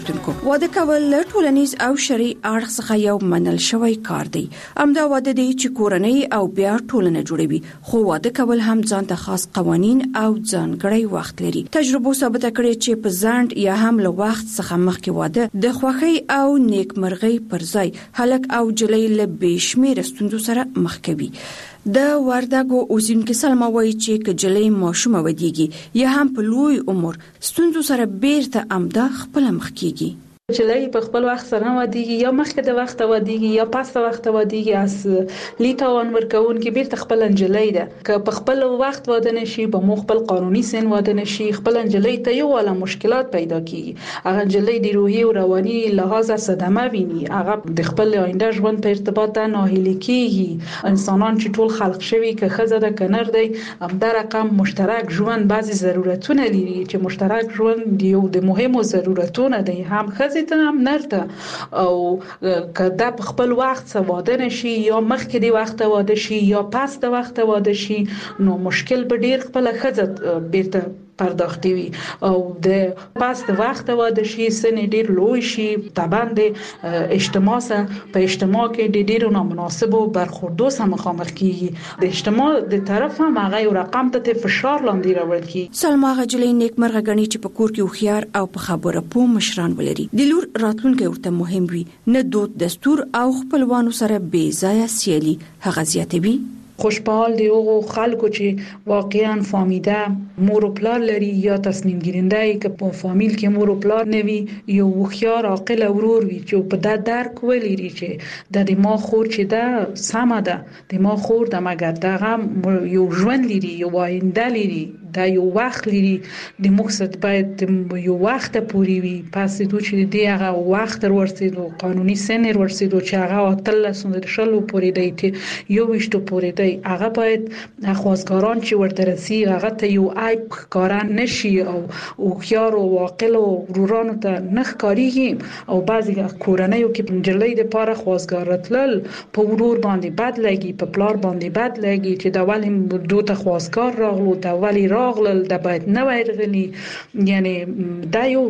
واده کول له ټولنیز او شرعي اړخ څخه یو منل شوی کار دی. همدا واده دی چې کورنۍ او بیا ټولنه جوړوي، خو واده کول هم ځان ته خاص قوانین او ځانګړی وخت لري. تجربه ثابت کړي چې په ځنډ یا هم له وخت څخه مخکې واده د خوښۍ او نیکمرغۍ پر ځای هلک او جلۍ له بېشمېره ستونزو سره مخ کوي. د وردګو اوسیدونکو سلمہ وایي چې کجلۍ ماشومه ودیږي یا هم په لوی عمر ستونزو سره بیرته امدا خپل مخ کیږي. جلۍ په خپل وخت سره ودیږي یا مخکې د وخت ودیږي یا پاس د وخت ودیږي، اس لیتاون ورکون کې بیرته خپل انجلۍ ده که په خپل وخت واده نشي په مخ خپل قانوني سن واده نشي، خپل انجلۍ ته یو والا مشکلات پیدا کیږي. هغه انجلۍ د روحي او رواني لحاظ صدمه ویني، هغه د خپل آینده ژوند په ارتباط ناهیلي کیږي. انسانان چې ټول خلق شوي که خزه ده کنر دی، همدا رقم مشترک ژوند بعضي ضرورتونه لري چې مشترک ژوند یو د مهمو ضرورتونه دی، هم خزه ته هم نرته. او کدا په خپل وخت واده نشي یا مخکې د وخت واده شي یا پس د وخت واده شي، نو مشکل به ډیر خپل خزه بیرته پرداختی وي. او د پس د وخت واده شي سن ډیر لوی شي، طبعا د اجتماع سره په اجتماع کې د ډیرو نامناسبو برخوردو سره مخامخ کیږي. د اجتماع د طرف هم هغه یو رقم ته فشار لاندې راوړل کیږي. سلمہ غجلې نیکمرغه غني چې په کور کې خوخيار او په خبره پو مشران ولري، د لور راتلونکي ورته مهم وي، نه دود دستور او خپلوانو سره بې ځای سیالي هغه زیاتوي. خوشحال دی او خلکو چې واقعا فامیده مور او پلار لري یا تصمیم گیرنده که په فامیل کې مور او پلار نوي، یو خوخيار عاقل ورور وي چې په د درک ولري چې د ما خور چې دا سم ده، د ما خور د مګر دغه یو ژوند لري، یو آینده لري، دا یو وخت لري، د مقصد باید یو وخت پوری وي. پس دوی چې دی هغه وخت ورسېدو قانوني سن ورسېدو چې هغه تل سند شلو پوری دی ته یو وشتو پوری دی، هغه باید خواستګاران چې ورته رسي هغه ته یو عیب کاران نشي او خيار او عاقل او ورورانو ته نخ کاریږي. او بعضی کورنۍ کې جلۍ د پاره خواستګارتل په ورور باندې بد لګي، په پلار باندې بد لګي چې دا ولې دوه ته خواستګار راغلو، دا ولې راغلل، دا باید نه وایرغلی. یعنی دا یو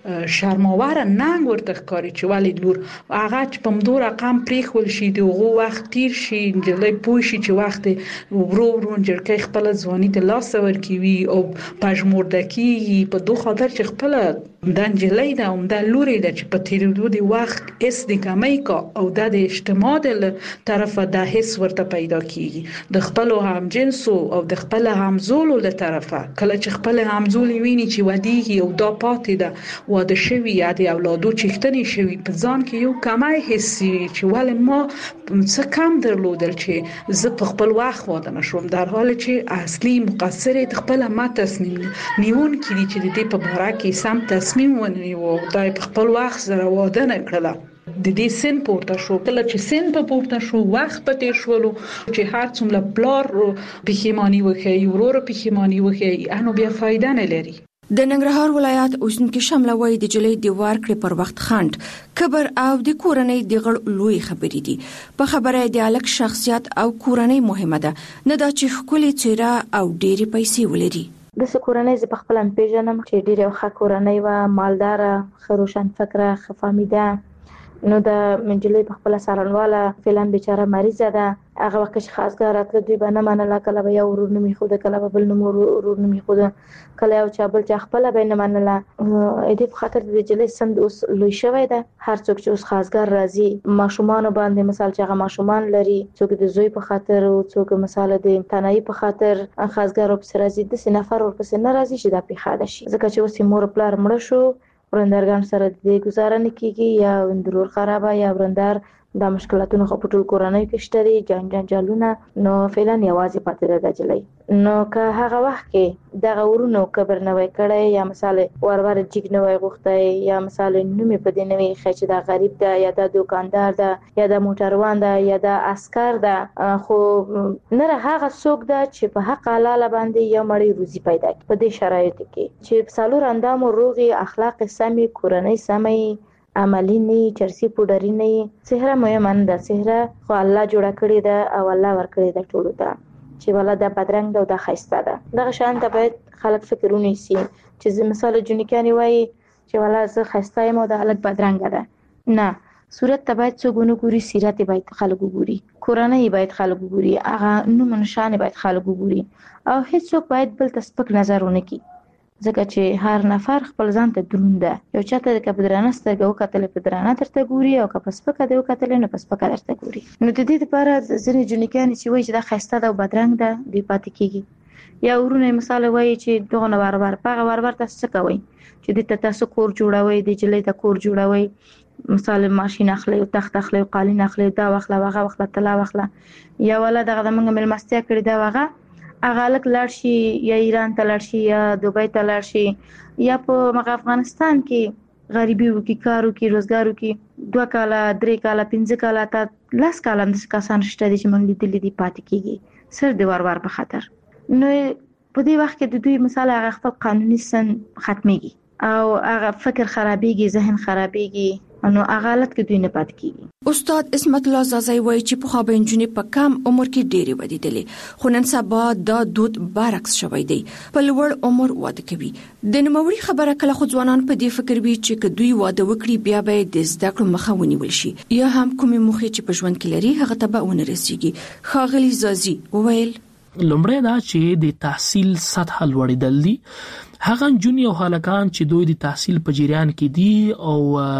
شرماور ننګ ورته ښکاري چې ولې لور هغه چې په مدور رقم پریخول شي دغه وخت تیر شي، جلۍ پوه شي چې وخت ورو جرکې خپل ځواني ته لاس ورکوي او پژموردکی په دوه خاطر چې خپل د جلۍ د عمده لوري د چې په تیرېدو دی وخت اس د کمای کا او د اجتماع د طرفه د حس ورته پیدا کیږي، د خپل هم جنسو او د خپل همزولو له طرفه کله چې خپل همزول ویني چې ودیږي او دا پاتې ده واده شوی یا د اولادو چښتنې شوی، په ځان کې یو کمای حس چې ولې ما څه کم درلودل چې زه په خپل وخت واده نشوم، در حالی چې اصلي مقصر د خپل ما تصمیم نیون کړي چې د دې په باره کې سم تصمیم ونیو او دای په خپل وخت سره واده نه کړله. د دې سن پورته شو، کله چې سن په پورته شو وخت په تیر شولو چې هر څومره پلار پښیمانی وکړي ورور پښیمانی وکړي انو بیا فائدہ نه لري. د ننګرهار ولایت اوسنکي شامل وای د جلۍ د ورکړې پر وخت خند کبر او د کورنۍ د غړ لوی خبرې دي. په خبره د الک شخصیت او کورنۍ مهمه ده، نه دا چې خولي چیرې او ډېری پیسې ولري. د کورنۍ ز په خپل پیژنم چې ډېر ښه کورنۍ و، مالدار، خروشان فکره، خفامیده، نو د منجلې په خپل سارنواله فلم بیچاره مریض ده، هغه وخت چې خاصګار راتله دوی به نه منله، کله به یو ورور نومي خود، کله به بل ورور نومي خود، کله یو چا بل چا خپل به نه منله. دې په خاطر د جلې سند اوس لوی شوی ده، هر څوک چې اوس خاصګار راځي ماشومان باندې مثال چې هغه ماشومان لري، څوک د زوی په خاطر او څوک مثال د تنهایی په خاطر خاصګار په راځي، د سنفر ورپسې نه راځي چې دا پیښه شي، ځکه چې اوس مور پلار مړ شو، ورندرګان سره د گزاره نه کیږي یا وندرور خرابه یا ورندر د مشکلاتونو خو په ټول کورنۍ کې شته جنجالونه، نو فعلا یوازې پاتې ده جلۍ. نو که هغه وخت کې دغه ورونو کبر نه وای کړی یا مثال ورور جګ نه وای غوښتای یا مثال نومې په دې نه وي چې دا غریب ده یا دا دکاندار ده یا دا موټروان ده یا دا عسكر ده، خو نه هغه څوک ده چې په حق حلال باندې یو مړی روزي پیدا کوي. په دې شرایطو کې چې څلور اندام روغي اخلاق سمي کورنۍ سمي عملی نه چرسی پودری نه سحر مهمه ده، سحر خو الله جوړ کړی ده او الله ور کړی ده ټولو ته چې ولا د بدرنګ ده او د خیسته ده. دغه شان ته باید خلک فکرونه سي چې مثال جنکانی وای چې ولا زه خسته یم او د الګ بدرنګ ده. نه، صورت ته باید څوک ونه ګوري، سیرت باید خلک وګوري، کورنۍ باید خلک وګوري، هغه نوم نشان باید خلک وګوري او هیڅوک باید بل ته سپک نظر ونه کړي، ځکه چې هر نفر خپل ځان ته دروند ده. یو چاته د درانه سترګو وکتل په درانه درته ګوري او که په سپکه دی وکتل نه په سپکه درته ګوري. نو د دې لپاره ځینې جنګیان چې وایي چې دا خسته ده او بدرنګ ده دوی پاتې کیږي. یا ورونه مثال وایي چې دغه نه بار بار تاسو څه کوي چې د تاسو کور جوړوي، د جلې ته کور جوړوي، مثال ماشین اخلي او تخت اخلي او قالین اخلي، دا واخله هغه واخله طلا واخله، یا ولا دغه د منګ ملمستیا کړی دا هغه الک لاړ شي یا ایران ته لاړ شي یا دوبۍ ته لاړ شي یا په افغانستان کې غریبي وکي، کار وکي، روزګار وکي، 2 کاله 3 کاله 5 کاله تا 10 کاله د کسان شته چې مونږ لیدلې دي پاتې کیږي سر د وار په خطر. نو په دې وخت کې د دوی مثال هغه خپل قانوني سن ختميږي او هغه فکر خرابيږي، ذهن خرابيږي، نو هغه حالت کې دوی نه پاتې کیږي. استاد اسمت الله زازای وایي چې په خابه انجونې په کم عمر کې ډېری ودی دي، خو نن سبا دا دود برعکس شوی دی، په لوړ عمر واده کوي. د نوموړي خبره کله خو ځوانان په دې فکر وي چې دوی واده وکړي بیا به د زده کړو مخه ونیول شي یا هم کومې موخې چې په ژوند کې لري هغه ته به ونه رسیږي. ښاغلي زازي وویل لومړی دا چې د تحصیل سطح لوړېدل دي. هغه جونی او هلکان چې دوی د تحصیل په جریان کې دي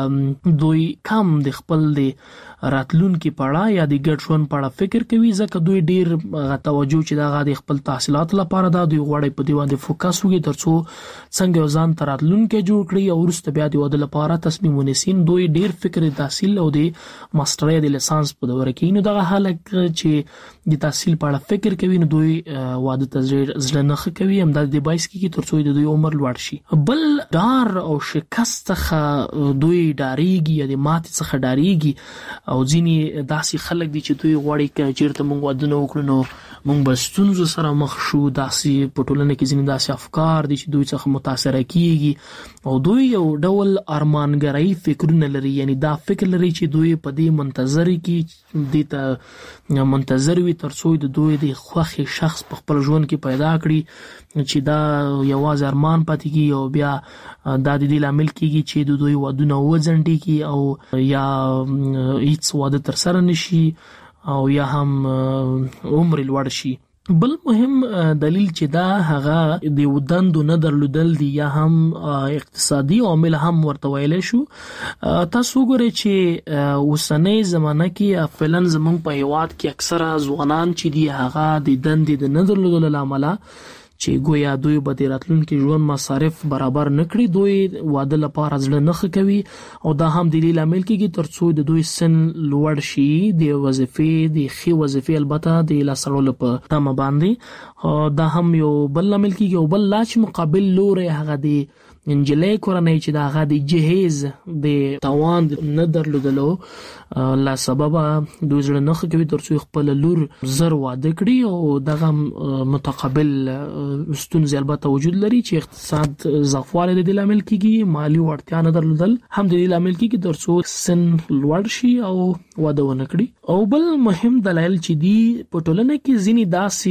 او دوی کم د خپل د راتلونکو پړه یا د ګډ ژوند پړه فکر کوي، ځکه دوی ډیر توجه چې دا د خپل تحصیلات لپاره دا دوی غواړي په دې باندې فوکس وکړي ترڅو څنګه ځان تر راتلونکو جوړ کړي او وروسته بیا د واده لپاره تصمیم ونیسي. دوی ډیر فکر د تحصیل او د ماسترۍ د لیسانس په دوره کې نو دا هلک چې د تحصیل په اړه فکر کوي نو دوی واده ته ځل نه کوي، هم د 22 کې ترڅو د دوی عمر لوړ شي. بل ډار او شکست څخه دوی ډاریږي یا د ماتې څخه ډاریږي او ځینې داسې خلک دي چې دوی غواړي چې چیرته موږ واده نه وکړو نو موږ به ستونزو سره مخ شو. داسې په ټولنه کې ځینې داسې افکار دي چې دوی څخه متاثر کیږي او دوی یو ډول ارمانګرایي فکرونه لري، یعنی دا فکر لري چې دوی په دې منتظر کې د ته منتظر وي ترڅو د دوی د خوښي شخص په خپل ژوند کې پیدا کړي چې دا یوازې ارمان پاتې کیږي او بیا دا د دې لامل کیږي چې د دوی ودونه وځنډي کی او یا هیڅ واده تر سره نشي او یا هم عمر لوړ شي. بل مهم دلیل چې دا هغه د ودندو نه درلودل دي یا هم اقتصادي عوامل هم ورته ویل شو. تاسو ګورئ چې اوسنۍ زمانه کې فعلاً زموږ په هیواد کې اکثره ځوانان چې دي هغه د دندې د نه درلودلو لامل چې ګویا دوی به د راتلونکي ژوند مصارف برابر نکړي، دوی واده لپاره ځل نه کوي او دا هم د دې لامل کېږي ترڅو د دوی سن لوړ شي د وظیفې د ښې وظیفې البته د لاسړلو په تمه باندې. دا هم یو بل لامل کېږي او بل لا چې مقابل لوري هغه د انجلۍ کورنۍ چې دا هغه د جهیز د توان نه درلودلو لا سبب دوی ځل نه کوي ترڅو خپل لور زر واده کړي او دغه متقابل ستونزې البته وجود لري چې اقتصاد ضعفواله د دې لامل کېږي، مالی وړتیا نه درلودل هم د دې لامل کېږي ترڅو سن لوړ شي او واده ونه کړي. او بل مهم دلایل چې دي په ټولنه کې ځینې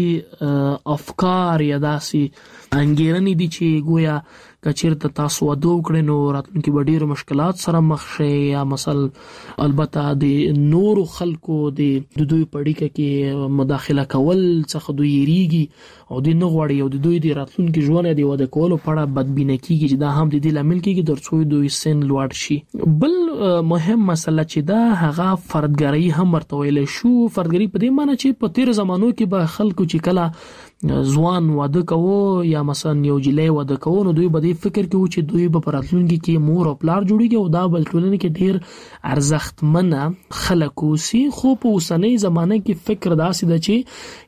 داسې افکار یا داسې انګیرنې دي چې گویا کچیرته تاسو واده وکړئ نو راتلونکي به ډېر مشکلات سره مخ شئ، یا مثلا البته د نورو خلکو د دوی په اړیکه کې مداخله کول څخه دوی یریږي او دوی نه غواړي او د دوی د راتلونکي ژوند د واده کولو په اړه بدبینه کیږي چې دا هم د دې لامل کېږي ترڅو دوی سن لوړ شي. بل مهم مسله چې دا هغه فردګرایي هم ورته ویل شو. فردګرایي په دې معنی چې په تیر زمانو کې به خلکو چې کله ځوان واده کوو یا مثلا یو جلۍ واده کوو نو دوی به دې فکر کوي چې دوی به په راتلونکي کې مور او پلار جوړیږي او دا به ټولنه کې ډیر ارزښتمن خلک اوسي. خو په اوسنۍ زمانه کې فکر داسې ده چې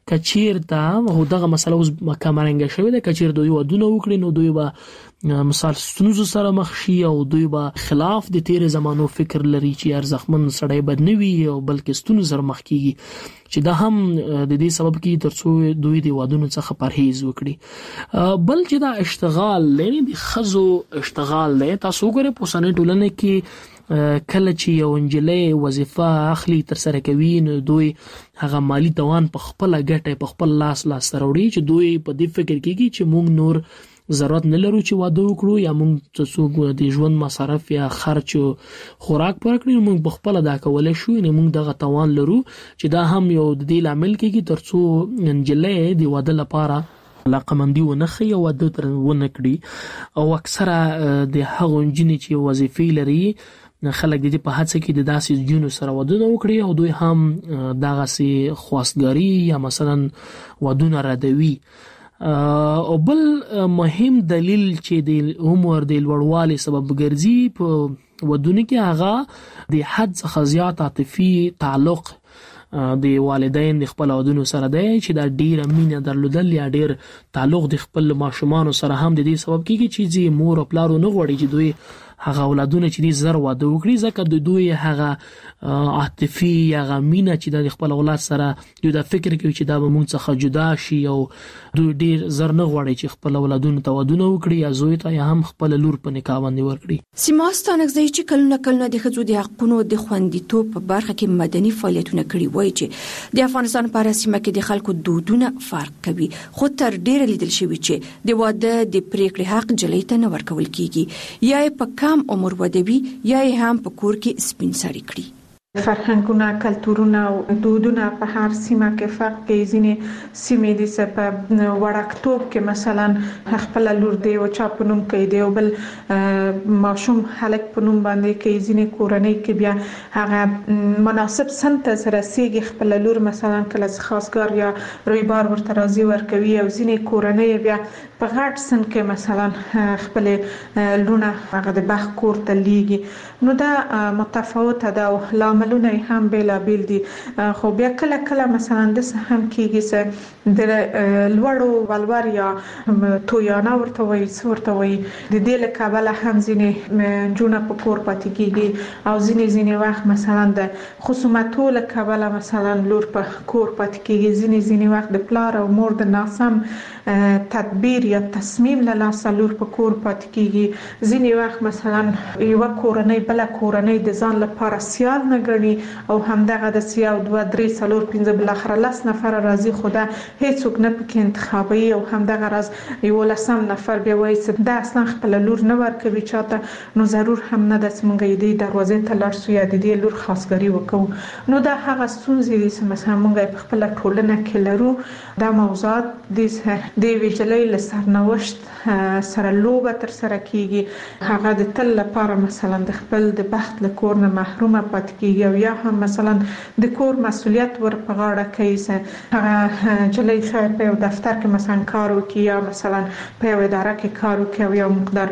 کچیرته دغه مسله اوس کمرنګ شوې ده، کچیرته دوی ودونه وکړي نو دوی به مثال ستونزو سره مخ شي او دوی به خلاف د تیر زمانو فکر لري چې ارزښتمن سړی بد نه وي او بلکې ستونزو سره مخ کیږي چې دا هم د دې سبب کیږي ترڅو دوی د وادونو څخه پرهیز وکړي. بل چې دا اشتغال لري د خزو اشتغال دی. تاسو ګورئ په اوسنۍ ټولنه کې کله چې یو انجلۍ وظیفه اخلي تر سره کوي نو دوی هغه مالی توان په خپل ګټه په خپل لاس راوړي چې دوی په دې فکر کېږي چې موږ نور ضرورت نه لرو چې واده وکړو یا موږ څوک د ژوند مصارف یا خرچ او خوراک پر کړی موږ بخپل دا کولای شو نه موږ دغه توان لرو چې دا هم یو د دې عامل کېږي ترڅو انجلې د واده لپاره علاقمندي ونخي او واده تر ونه کړي او اکثره د هغو انجنې چې وظیفې لري خلک د دې په هڅه کې د داسې جنو سره ودونه وکړي او دوی هم دغه سي خواستګاری یا مثلا ودونه ردوي او بل مهم دلیل چې د عمر د لوړوالي سبب ګرځي په ودونه کې هغه د حد څخه زیات عاطفي تعلق د والدین د خپل اولادونو سره دی چې دا ډیره مینه درلودل یا ډیر تعلق د خپل ماشومان سره هم د دې سبب کیږي چې مور او پلار نه غوړي چې دوی هغه اولادونه چې دې زر واده وکړي ځکه د دوی هغه عاطفي یا غمینه چې د خپل اولاد سره دوی د فکر کوي چې دا به مونږ څخه جدا شي او دوی ډیر زر نه غوړي چې خپل اولادونو ته ودونه وکړي یا زوی ته یا هم خپل لور په نکاح باندې ورکړي. سیماستانک ځای چې کلونه د ښځو د حقونو د خوندیتوب په برخه کې مدني فعالیتونه کړي وایي چې د افغانستان په سیمه کې د خلکو دودونه فرق کوي خو تر ډیره لیدل شوی چې د واده د پریکړې حق جلۍ ته نه ورکول کیږي یا په کم عمر ودوي یا هم په کور کې سپین سړی کړي. فرهنګونه کلتورونه او دودونه په هر سیمه کې فرق کوي. ځینې سیمې د په وړکتوب کې مثلا خپل لور دی او چا په نوم کوي دی او بل ماشوم هلک په نوم باندې کوي. ځینې کورنۍ کې بیا هغه مناسب سن ته سره سیږي خپل لور مثلا کله خاصګار یا رویبار ورته راځي ورکوي او ځینې کورنۍ بیا په غټ سن کې مثلا خپل لونه هغه د بخ کور ته لیږي. نو دا متفاوته ده او لاملونه هم بیل دي خو بیا کله مثلا د هم کېږي چې د لوړو ولور یا تویانه ورته وي د دې له کبله هم ځینې جونه په کور پاتې کېږي او ځینې وخت مثلا د خصومتو له کبله مثلا لور په کور پاتې کېږي. ځینې وخت د پلار او مور د ناسم تدبیر یا تصمیم له لاسه لور په کور پاتې کېږي. ځینې وخت مثلا یو کورنۍ بل کورنۍ د ځان لپاره سیال نه ګڼي او همدغه د 1 2 3 4 5 بل اخر 10 نفر راځي خو دا هیڅوک نه پکې انتخابي او همدغه راز یو لسم نفر بیا وایي چې دا اصلا خپل لور نه ورکوي چاته نو ضرور هم نه د سمګې دی دروازې ته لاړ شو یا د دې لور خاصګری وکړو. نو دا هغه ستونزې دي چې مثلا موږ په خپل ټولنه کې لرو. دا موضوعات د ویجلې له سرنوشت سره لوبه تر سره کیږي. هغه د تل لپاره مثلا د خپل د بخت له کور نه محرومه پاتې کیږي او یا هم مثلا د کور مسؤلیت ور په غاړه کوي چې هغه جلې شاید په دفتر کې مثلا کار وکړي یا مثلا په یو اداره کې کار وکړي او یو مقدار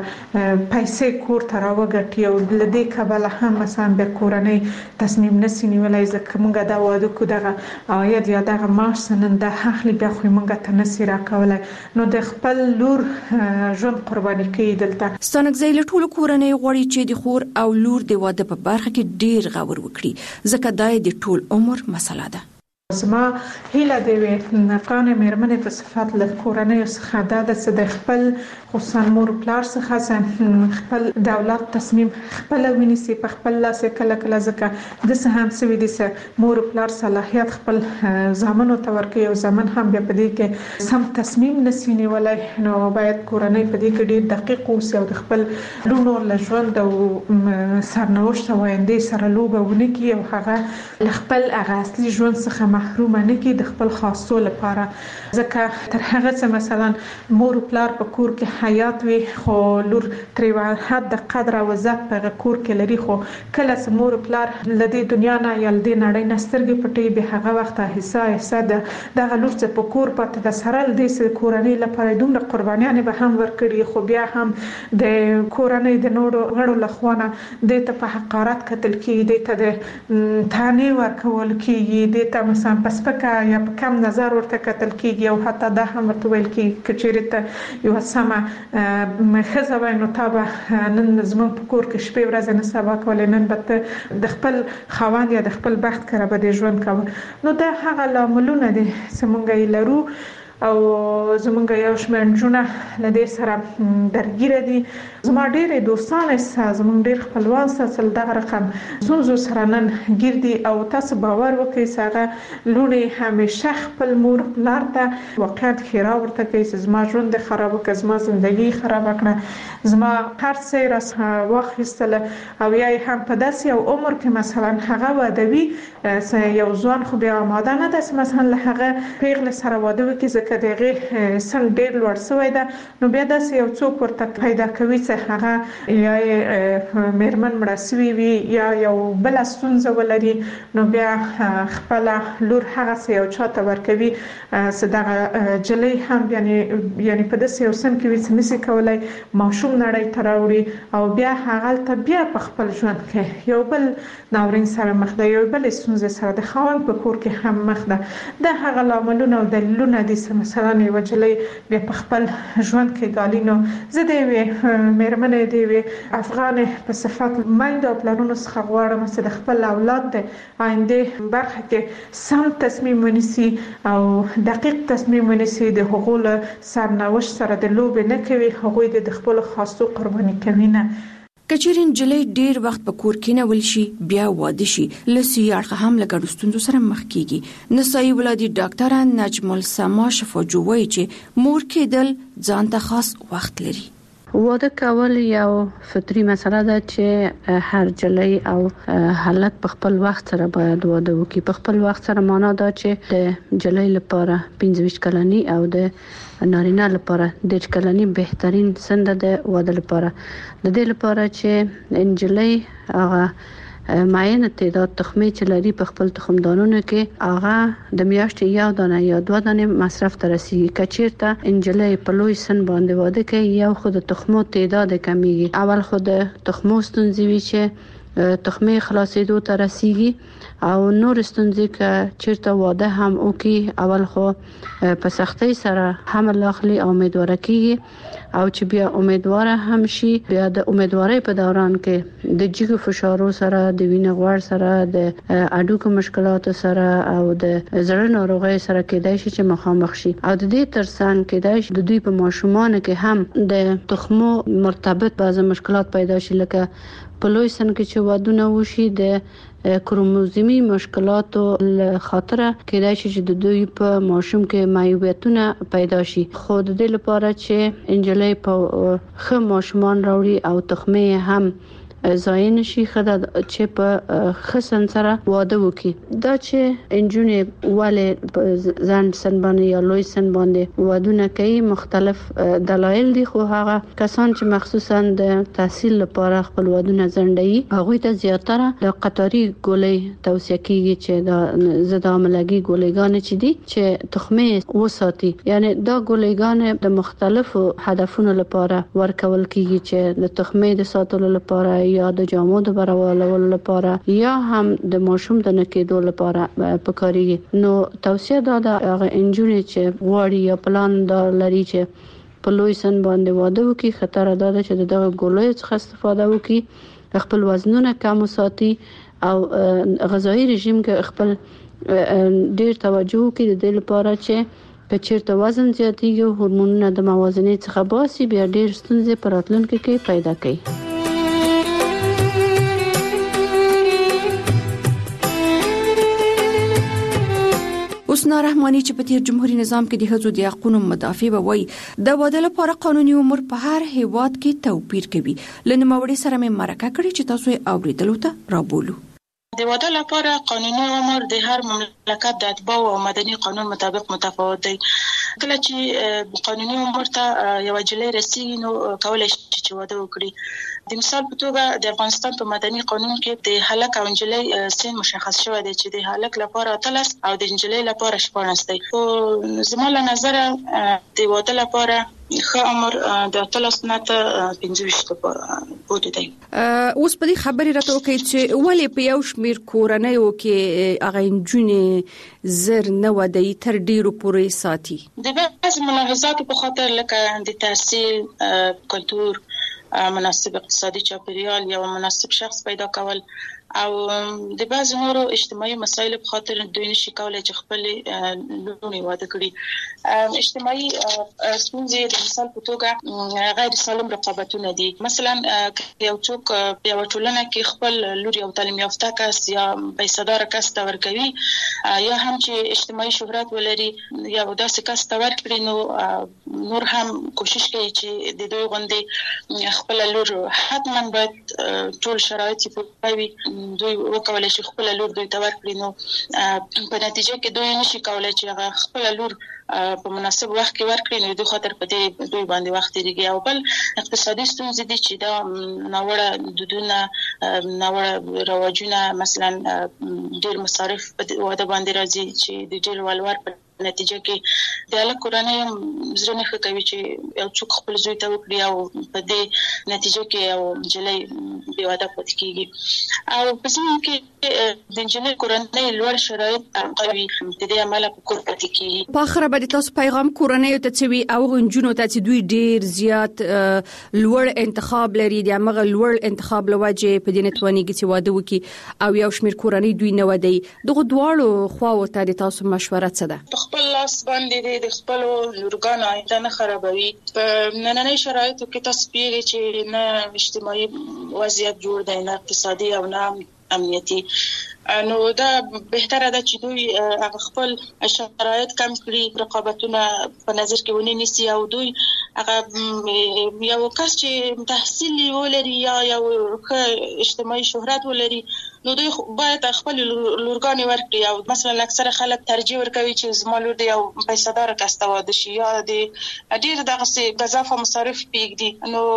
پیسې کور ته راوګټي او د دې کبله هم مثلا به کورنۍ تصمیم نسی نیولای ځکه موږ دا واده کو دغه عاید یا دغه معاش سنن د اخلي بیا خو موږ ته نسی راکولای نو د خپل لور ژوند قرباني کوي. دلته ستانک ځای له ټولو کورنۍ غوړي چې د خور او لور د واده په برخه کې ډیر غور وکړي ځکه دا د ټول عمر مسله ده. زما هیله دی افغان مېرمنې په صفات له کورنۍ څخه د خپل خصوصا مور پلار څخه خپل د اولاد تصمیم خپل ونیسي په خپل لاس کله ځکه د سهم سوي دي چې مور پلار صلاحیت خپل زامنو ته ورکوي او زامن هم بیا په دې کې سم تصمیم نسی نیولای. نو باید کورنۍ په دې کې ډیر دقیق اوسي او د خپل لونو له ژوند او سرنوشت وایندې سره لوبه ونه کړي او هغه خپل هغه اصلي ژوند څخه محروم نه کی د خپل خاصو لپاره ځکه تر هغه چې مثلا مور پلار په کور کې حیات وي خو لور تر حد قدر او عزت په کور کې لري خو کله چې مور پلار لدی دنیا نه یا لدی نړۍ نسترګې پټي به هغه وخت حصہ د لور چې په کور پاتې د سره د کورنۍ لپاره دومره قربانیان به هم ورکړي خو بیا هم د کورنۍ د نورو غړو لخوانه د ته په حقارت کتل کیږي د ته د تانی ورکول کیږي د ته مثلا پسپکه یا په کم نظر ورته کتل کیږي او حتی دا هم ورته ویل کیږي کچېرې ته یو سمه خزه وای نو تا به نن زموږ په کور کې شپې ورځې نه سبا کولې نن به د خپل خاوند یا د خپل بخت کړه به د ژوند کوي. نو دا هغه لاملونه دي چې موږ یې لرو او زمونږ یو شمېر نجونه له دې سره درګیره دي. زما ډېرې دوستانې زمونږ ډېر خپلوان سره دغه رقم ستونزو سره نن ګیر دي او تاسو باور وکړئ چې هغه لوڼې همیشه خپل مور پلار ته واقعا ښېرا ورته کوي چې زما ژوند دې خراب کړه، زما زندګي خراب کړه، زما هر څه یې راڅخه واخیستله. او یا هم په داسې یو عمر کې مثلا هغه واده وي، یو ځوان خو بیا آماده نه ده چې مثلا له هغه پیغلې سره واده وکړي ځکه د هغې سن ډېر لوړ شوی ده. نو بیا داسې یو څوک ورته پیدا کوي چې هغه یا مېرمن مړه شوې وي یا یو بله ستونزه ولري، نو بیا خپله لور هغسې یو چا ته ورکوي چې دغه جلۍ هم یعنې په داسې یو سن کې وي چې نشي کولی ماشوم نړۍ ته راوړي او بیا هغلته بیا په خپل ژوند کې یو بل ناورین سره مخ ده، یو بل ستونزې سره د خاوند په کور کې هم مخ ده. د هغه لاملونه او دلیلونه دي چې مثلا یوه جلۍ بیا په خپل ژوند کې ګالي. نو زه د یوې مېرمنې د یوې افغانې په صفت میندو او پلرونو څخه غواړم چې د خپل اولاد د آینده برخه کې سم تصمیم ونیسي او دقیق تصمیم ونیسي، د هغو له سرنوشت سره د لوبې نه کوي، هغوی د خپلو خواستو قرباني کوي نه. کچېرې نجلۍ ډېر وخت په کور کې نه ول شي بیا واده شي، له سوي اړخه هم له ګډو ستونزو سره مخ کېږي. نسایي ولادي ډاکټره نجم السما شفاجو وایي چې مور کېدل ځان ته خاص وخت لري. واده کول یو فطري مسله ده چې هر جلۍ او هلک په خپل وخت سره باید واده وکړي. په خپل وخت سره معنا دا چې د جلۍ لپاره 25 کلنی او د نارینه لپاره 10 کلنی بهترین سن ده د واده لپاره. د دې لپاره چې انجلۍ هغه معینه تعداد تخمې چې لري په خپل تخمدانونو کې هغه د میاشتې یو دانه یا 2 دانې مصرف ته رسیږي. کچېرته انجلۍ په لوی سن باندې واده کوي یو خو د تخمو تعداد کمیږي، اول خو د تخمو ستونزې وي چې تخمې خلاصېدو ته رسیږي او نور ستونزې که چیرته واده هم وکي اول خو په سختۍ سره حمل اخلي او امیدواره کیږي او چې بیا امیدواره هم شي بیا د امیدوارۍ په دوران کې د جګو فشارو سره د وینې غوړ سره د اډوکو مشکلات سره او د زړه ناروغۍ سره کېدای شي چې مخامخ شي او د دې ترڅنګ کېدای شي د دوی په ماشومان کې هم د تخمو مرتبط بعض مشکلات پیدا شي، لکه په لوی سن کې چې وادونه وشي د کروموزومي مشکلاتو خاطره کېدای شي چې د دوی په ماشوم کې معیوبیتونه پیدا شي. خو د دې لپاره چې انجلۍ په ښه ماشومان راوړي او تخمې هم ضایع نشي خدای چې په ښه سن سره واده وکړي. دا چې انجونې ولې په ځان سن باندې یا لوی سن باندې وادونه کوي مختلف دلایل دي، خو هغه کسان چې مخصوصا د تحصیل لپاره خپل وادونه ځنډوي هغوی ته زیاتره د قطاري ګولۍ توصیه کیږي چې د ضد حاملګي ګولېګانې چې دي چې تخمې وساتي، یعنی دا ګولېګانې د مختلفو هدفونو لپاره ورکول کیږي چې د تخمې د ساتلو لپاره یا د جامو د برابرولو لپاره یا هم د ماشوم د نکېدو لپاره پکاريږي. نو توصیه دا ده هغه انجونې چې غواړي یا پلان دا لري چې په لوی سن باندې واده وکړي خطر دا ده چې دغه ګولۍ څخه استفاده وکړي، خپل وزنونه کم وساتي او غذایی رژیم کې خپل ډیر توجه وکړي د دې لپاره چې که چیرته وزن زیاتیږي او هورمونونه د موازنې څخه باسي بیا ډیر ستونزې په راتلونکي کې پیدا کوي. حسنا رحماني چې په تیر جمهوریت نظام کې د ښځو د حقوقو مدافع وایي د واده لپاره قانوني عمر په هر هیواد کې توپیر کوي. لنموړي سره مې مرکه کړې چې تاسو یې اوریدلو ته رابولو. د واده لپاره قانوني عمر د هر مملکت د اتباع او مدني قانون مطابق متفاوت دی. کله چې قانوني عمر ته یو جلۍ رسیږي نو کولای شي چې واده وکړي. د مثال په توګه د افغانستان په مدني قانون کې د هلک او نجلۍ سن مشخص شوی دی چې د هلک لپاره 13 او د نجلۍ لپاره 14 دی. خو زما له نظر د واده لپاره ښه عمر د 13 نه تر 25 پورې دی. اوس په دې خبرې راته وکړئ چې ولې په یو شمیر کورنیو کې هغه نجونې زر نه ودی تر ډیرو پورې ساتي. د بعض ملاحظاتو په خاطر لکه د تحصیل، کلتور مناسب اقتصادي چاپیریال یا مناسب شخص پیدا کول او د بعض نورو اجتماعي مسایل په خاطر دوی نشي کولای چې خپل لونی واده کړي. اجتماعي ستونزې د مثال په توګه غیر سالم رقابتونه دي. مثلا یو څوک په ټولنه کې خپل لوري او تعلیم یافته کس یا پیسادار کس ته ورکوي یا هم چې اجتماعي شهرت ولري یا داسې کس ته ورکړي نو نور هم کوشش کوي چې د دوی غوندې خپل لور حتما باید ټول شرایط پوره وي دوی وکولای شي خپل لور دوی ته ورکړي نو په نتیجه کې دوی نشي کولای چې خپل لور په مناسب وخت کې ورکړي نو دوی خاطر په دې دوی باندې وخت لري او بل اقتصادي ستونزې دي چې دا ناوړه دودونه ناوړه رواجونه مثلا ډېر مصارف په واده باندې راځي چې د ډېر ولور په نتیجه کې د هلک کورنۍ هم زړه نه ښه کوي چې یو څوک خپل زوی ته وکړي او په دې نتیجه کې یو نجلۍ بې واده پاتې کېږي او په ځینو کې د نجلۍ کورنۍ لوړ شرایط قوي د دې عمله په کور پاتې کېږي. په آخره به تاسو پیغام کورنۍ ته څه وي او نجونو ته چې دوی ډېر زیات لوړ انتخاب لري د هغه لوړ انتخاب لوجه په دې نتوانيږي چې واده وکړي او یو شمېر کورنۍ دوی نه ودی دغه دواړو خواو ته د تاسو مشوره څه ده؟ خپل لاس باندې د خپل لورګانو عیده نه خرابوي. په نننۍ شرایطو کې تاسو پیږي چې نه اجتماعي وضعیت جوړ دی نه اقتصادي او نه امنیتي نو دا بهتره ده چې دوی هغه خپل شرایط کم کړي رقابتونه په نظر کې ونی نسی او دوی هغه یو کس چې تحصیل ولري یا یو اجتماعي شهرت ولري نو دوی باید خپل لورګانې ورکړي او مثلا اکثره خلک ترجیح ورکوي چې زما لور دی یو پیسادار کس ته واده شي یا د ډېر دغسې گزافه مصارف پرېږدي نو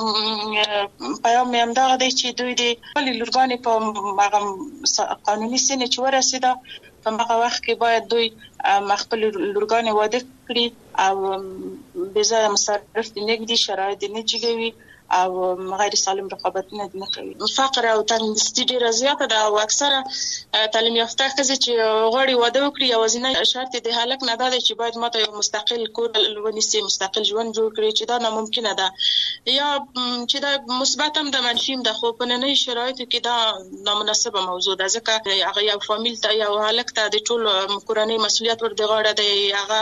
پیام یې همدغه دی چې دوی د خپلې لورګانې په هغه قانوني سن چې ورسېده په هغه وخت کې باید دوی خپل لورګانې واده کړي او بې ځایه مصارف دې نه ږدي شرایط دې نه جګوي او غیر سالم رقابتونه نه کوي. فقر او تندرستي ډېره زیاته ده او اکثره تعلیم یافته ښځې چې غواړي واده وکړي یوازینی شرط د هلک نه دا دی چې باید ماته یو مستقل کور ونیسي مستقل ژوند جوړ کړي چې دا ناممکنه ده یا چې دا مثبت هم ده منفي هم ده خو په نننۍ شرایطو کې دا نامناسبه موضوع ده ځکه هغه یو فامیل ته یو هلک ته د ټول کورنۍ مسؤلیت ور د غاړه دی هغه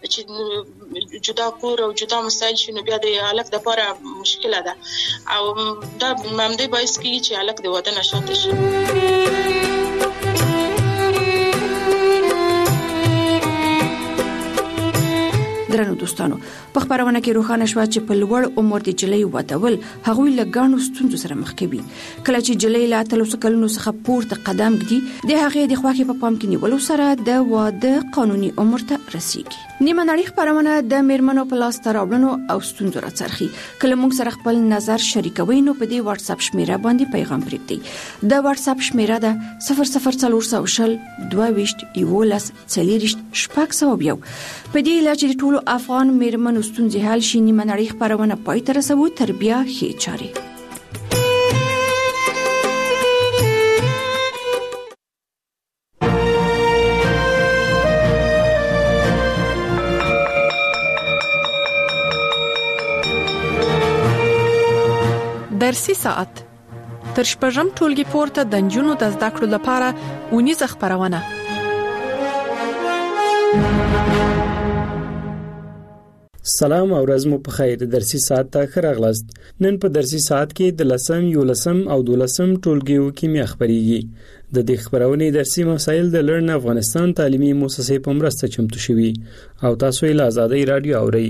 چې جدا کور او جدا مسایل شي نو بیا د هلک دپاره مشکله ده او دا ممدې باعث کیږي چې هلک د واده نه شاته شي. درنو دوستانو په خبرونه کې روښانه شو چې په لوړ عمر د جلۍ ودول هغوی له ګڼو ستونزو سره مخ کوي. کله چې جلۍ له 30 کلونو څخه پورته قدم ږدي د هغې د خواخې په پام کې نیولو سره د واده قانوني عمر ته رسیږي. نیمه نړۍ خبرونه د میرمنو په لاس ته راوړنو او ستونزو راڅرخي. کله موږ سره خپل نظر شریکوي نو په دې واتس اپ شمیره باندې پیغام پرېږدئ. د واتس اپ شمیره ده 00400 22 11 40 601. په دې علاج د ټولو افغان میرمنو ستونزې حل شي. نیمه نړۍ خبرونه پای ته رسوو تر بیا ښې چارې. درسي ساعت تر شپږم ټولګي پورته د نجونو د زده کړو لپاره ونیزه خبرونه. سلام او ورځ مو په خیر. درسي ساعت ته ښه راغلاست. نن په درسي ساعت کې د 10 11 او 12 ټولګیو کیمیا خبريږي. د دې خبرونې درسي مسایل د لرن افغانستان تعلیمي مؤسسې په مرسته چمتو شوي او تاسو یې له آزادۍ رادیو اورئ.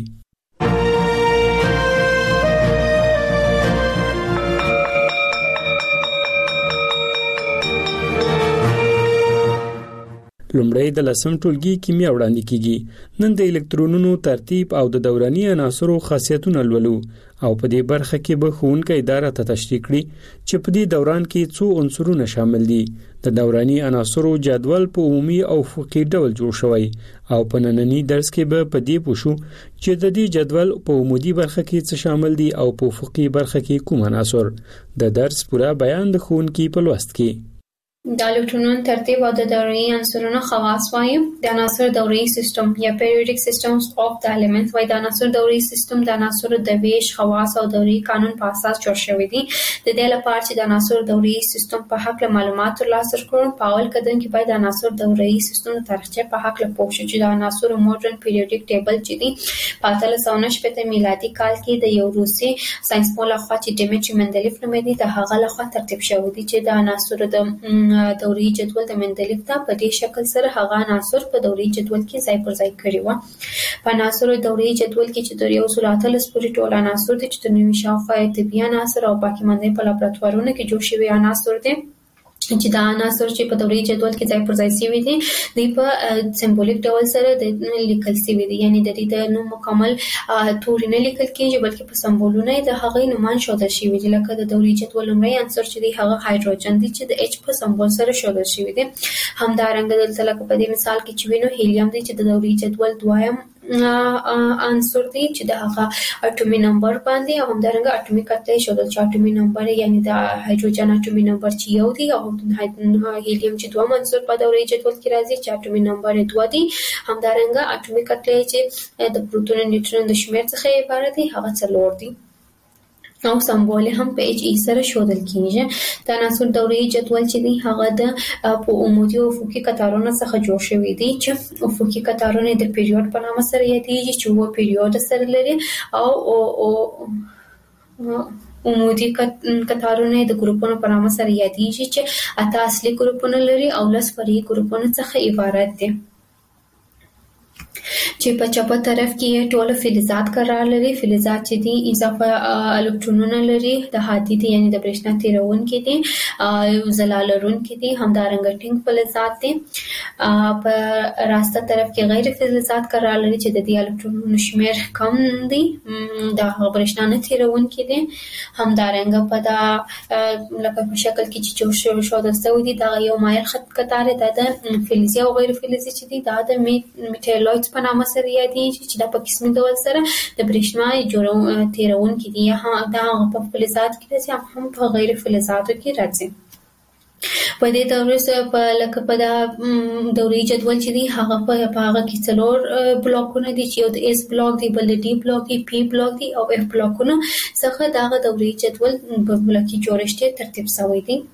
لومړی د 10 ټولګي کیمیا وړاندې کیږي. نن د الکترونونو ترتیب او د دوراني عناصرو خاصیتونه لولو او په دې برخه کې به ښوونکی اداره ته تشریح کړي چې په دې دوران کې څو عنصرونه شامل دي. د دوراني عناصرو جدول په عمومي او افقي ډول جوړ شوی او په نننی درس کې به په دې پوښو چې د دې جدول په عمودي برخه کې څه شامل دي او په افقي برخه کې کوم عناصر. د درس پورا بیان د ښوونکي په لوست کې. د الکترونونو ترتیب او د دوره‌ای عنصرونو خواص وایي. د عناصر دوره‌ای سیستم یا periodic systems of the elements وایي. د عناصر دوره‌ای سیستم د عناصرو د ویش خواص او دوره‌ای قانون په اساس جوړ شوی دی. د دې لپاره چې د عناصر دوره‌ای سیستم په حق له معلومات ترلاسه کړو، په اول قدم کې باید د عناصر دوره‌ای سیستم د تاریخچه په حق له پوه شو چې د عناصر ماډرن periodic table چې دی په 1890 میلادي کال کې د یو روسي ساينسپوه لخوا چې ډیمیټري مندلیف نومېده د هغه لخوا ترتیب شوی دی چې د عناصر د دوره‌ای جدول د مندلیف ته په دې شکل سره هغه عناصر په دوره‌ای جدول کې ځای پر ځای کړي و. په عناصر دوره‌ای جدول کې چې د یو سلاتل سپوري ټول عناصر دي چې د نوي شاوخوا طبي عناصر او باقي مانده په لابراتوارونو کې جوړ شوي عناصر دي چې دا عناصر چې په دوره‌ای جدول کې ځای پر ځای شوي دي د په سمبولیک ډول سره د لیکل شوي دي، یعنی د دې د نوم مکمل توري نه لیکل کېږي بلکې په سمبولونه د هغې نومان ښودل شوي دي. لکه د دوره‌ای جدول لومړی عنصر چې دی هغه هایدروجن دی چې د اچ په سمبول سره ښودل شوی دی. همدارنګه دلته لکه په دې مثال کې چې وینو هیلیم دی چې د دوره‌ای جدول دویم عنصر دی چې د هغه اټومي نمبر باندې او همدارنګه اټومي کتله ښودل چې اټومي نمبر یعنی د هایدروجن اټومي نمبر چې یو دی او هیلیم چې دوم عنصر په دوره‌ای جدول کې راځي چې اټومي نمبر 2 دی. همدارنګه اټومي کتله چې د پروتون او نیوټرون د شمیر څخه عبارت دی هغه 4 دی او سمبول هم په اچ ای سره ښودل کیږي. د عناصر دوره‌ای جدول چې دی هغه د په عمودي او افقي قطارونو څخه جوړ شوی دی چې افقي قطارونه د پیریود په نامه سره یادېږي چې و پیریود سره لري او عمودي قطارونه د ګروپونو په نامه سره یادېږي چې 8 اصلي ګروپونه لري او 10 فرعي ګروپونه څخه عبارت دي چې په چپه طرف کې ټول فلزات قرار لري. فلزات چې دي اضافه الکترونونه لري، د هادي دي یعنی د برېښنا تیرونکي دي، ځلا لرونکي دي، همدارنګه ټینګ فلزات دي. په راسته طرف کې غیر فلزات قرار لري چې د دې الکترونونو شمیر کم دي، د برېښنا نه تیرونکي دي. همدارنګه په دا لکه په شکل کې چې جوړ شوی شوی دي دا یو مایل خط قطار دی د فلزي او غیر فلزي چې دي دا د میټالویډز په نامه سره یادېږي چې دا په قسمي ډول سره د برېښنا تیرونکي دي. دا په فلزات کې راځي هم په غیر فلزاتو کې راځي. په دې دورې سره په لکه په دا دوره‌ای جدول چې دی هغه په هغه کې 4 بلاکونه دي چې یو د اس بلاک دی، بل د ډي بلاک دی، پی بلاک دی او اف بلاکونه څخه دا دوره‌ای جدول په بلاکي جوړښت ترتیب شوی دی.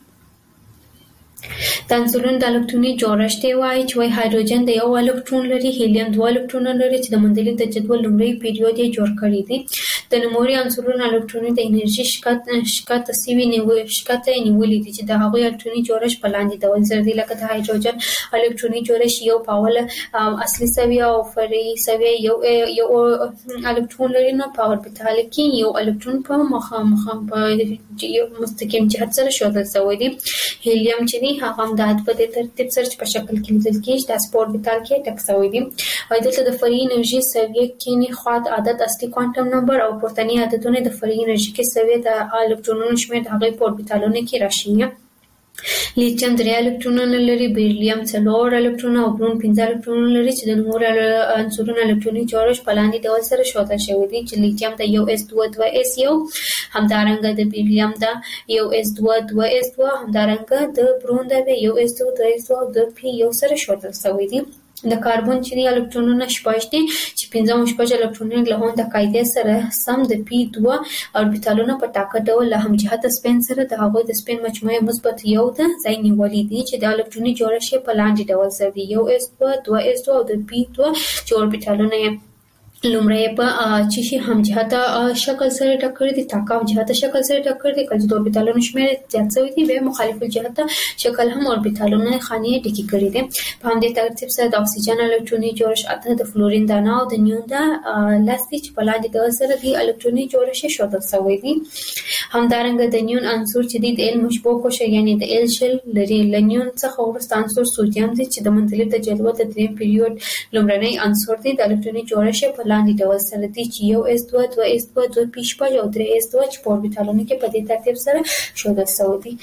د عنصرونو د الکتروني جوړښت وایي چې هایدروجن د یو الکترون لري، هیلیم 2 الکترونونه لري چې د مندلیف د جدول لومړی پیریود یې جوړ کړی دی. د نوموړي عنصرونو الکتروني د انرژي شکته سوي نیولې دي چې د هغوی الکتروني جوړښت په لاندې ډول سره دی. لکه د هایدروجن الکتروني جوړښت یو په اوله اصلي سویه او فرعي سویه یو الکترون لري، نو په اوربیتال کې یو الکترون په مخامخ په یو مستقیم جهت سره ښودل شوی دی. هیلیم چې دی هغه هم د په دې ترتیب سره په شکل کې لیدل کېږي د اوربیتال کې ټک شوی دی. دلته د فرعي انرژي سویه کې نه خواط عدد اصلي کوانټم نمبر او پورتني عددونه د فرعي انرژي کې سویه د الکترونونو شمېر د هغې په اوربیتالونو کې راشي. لیتیم 3 الکترونونه لري، بیریلیم 4 الکترونونه او برون 15 الکترونونه لري چې د نوموړو عنصرونو الکتروني جوړښت په لاندې ډول سره ښودل شوی دی چې لیتیم د 1s2 2s1، همدارنګه د بیریلیم د 1s2 2s2، همدارنګه د برون د 1s2 2s2 او د پی یو سره ښودل شوی دی. د کاربن چې الکترونونه شپږ دي چې 15 الکترونونه له هم د قاعدې سره سم د پی 2 اوربیتالونه په ټاکه ډول له هم جهته سپین سره د هغوی د سپین مجموعه مثبت یو د ځای نیولې دي چې د الکتروني جوړښت په لاندې ډول سره دی 1s2 2s2 او د پی 2 چې اوربیتالونه لومړی په چې هم جهته شکل سره ټکر دي، ټاکه جهته شکل سره ټکر دي، کله چې د اوربیتالونو شمېر زیات شوی دی بیا مخالف جهته شکل هم اوربیتالونه خانې ډکې کړي دي. په همدې ترتیب سره د اکسیجن الکتروني جوړښت اته د فلورین دانه او د نیون د لاستي چې په لاندې ډول سره د الکتروني جوړښت ښودل شوی دی. همدارنګه د نیون عنصر چې د ال مشبوع کوشه یعنی د ال شل لري. له نیون څخه وروسته عنصر سودیم دی چې د مندلیف د جدول د دریم پیریود لومړنی عنصر دی. د الکتروني جوړښت په لاندې ډول سره دی چې 1s2 2s2 2p6 او 3s2 چې په اوربیتالونو کې په دې ترتیب سره ښودل شوی دی.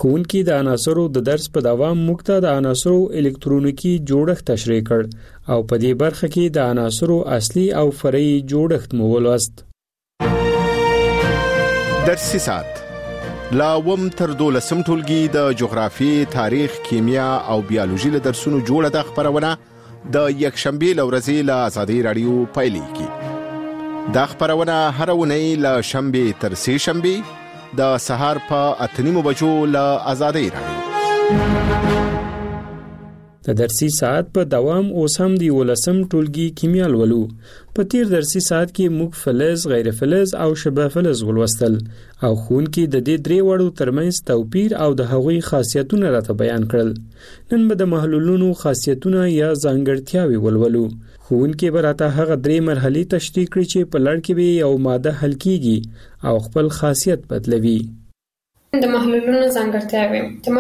ښوونکي د عناصرو د درس په دوام موږ ته د عناصرو الکترونیکی جوړښت تشریح کړ او په دې برخه کې د عناصرو اصلي او فرعي جوړښت مو ولوست. درسي ساعت لا وم تر 12 ټولګي د جغرافیې، تاریخ، کیمیا او بیولوژي له درسونو جوړه د خبرونه د یکشنبه لورځي له آزادۍ رادیو پایلیږي. دا خبرونه هر ونی له شنبه تر سه شنبه د سهار په 8:30 بجو له آزادۍ رادیو. د درسي ساعت په دوام اوس هم دی ولسم ټولګي کیمیا ولولو. په تیر درسي ساعت کې موږ فلز، غیر فلز او شبه فلز ولوستل او ښوونکي د دې درې وړو ترمنځ توپیر او د هغوی خاصیتونه راته بیان کړل. نن به د محلولونو خاصیتونه یا ځانګړتیاوې ولولو. ښوونکي به راته هغه درې مرحلې تشریح کړي چې په لړ کې به یو ماده حل کیږي او خپل خاصیت بدلوي. د محلولونو ځانګړتیاوې